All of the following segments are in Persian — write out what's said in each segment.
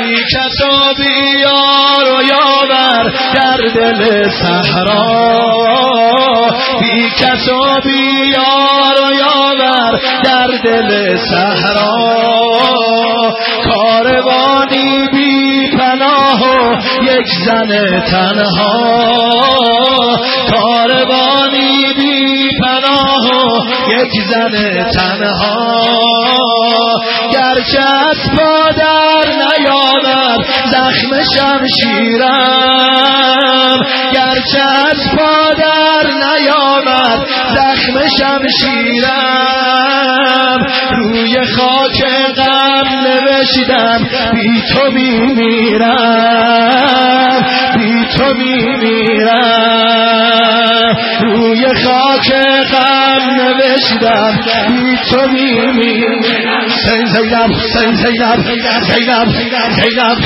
بی کس و بی یار و یاور در دل صحرا، بی کس و بی یار و یاور در دل صحرا، کاروانی بی پناه و یک زن تنها، کاروانی بی پناه و یک زن تنها، گرچه از پا در نیامد زخم شمشیرم، گرچه از پا در نیامد زخم شمشیرم، روی خاک غم نوشتم بی تو میمیرم، بی تو میمیرم، روی خاک غم نوشتم بی تو میمیرم. زینب زینب زینب زینب زینب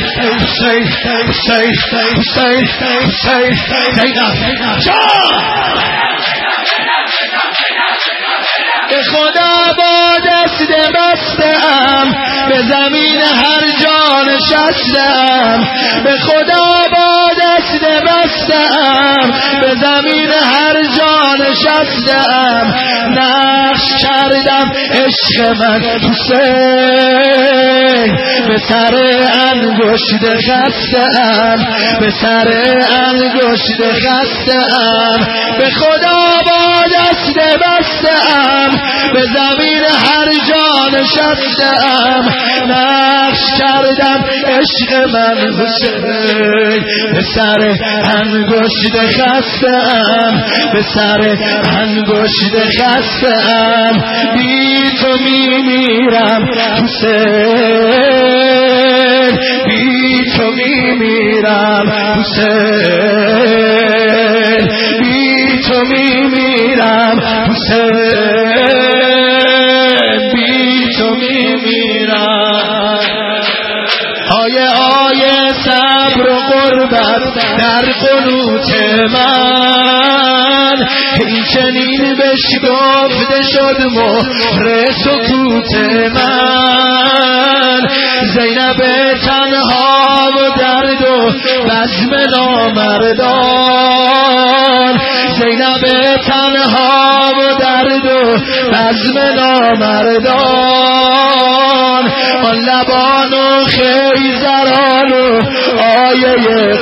به خدا با دست بستم به زمین هر جا نشستم، به خدا با دست بستم به زمین هر جا نشستم، نقش کردم عشق من حسین به سر انگشت خستم، به سر انگشت خستم، به خدا با دست بستم به زمین هر جا نشستم، نقش کردم عشق من حسین به سر انگشت خستم، به سر انگشت خستم، بی تو میمیرم حسین، بی تو میمیرم حسین، بی تو میمیرم حسین، بی تو میمیرم. آیه صبر و قربت در قنوت من، این چنین بشکفته شد مهر سکوت من، زینب تنها و درد و بزم نامردان، زینب تنها و درد و بزم نامردان، آن لبان و خیزران و آیه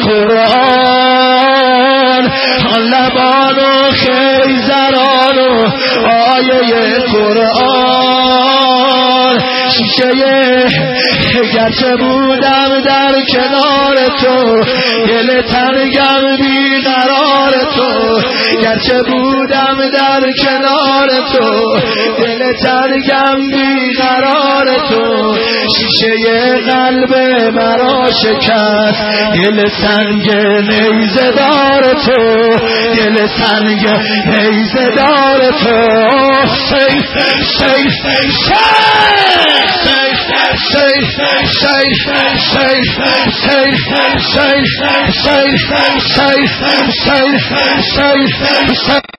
قرآن، آن لبان و خیزران و آیه قرآن، شیشه گرچه بودم در کنار تو دل تنگم بیقرار تو، گرچه بودم در کنار تو دل تنگم بیقرار تو، شیشه قلب مرا شکست دل سنگ نیزه دار تو، دل سنگ نیزه دار تو، سیف سیف سیف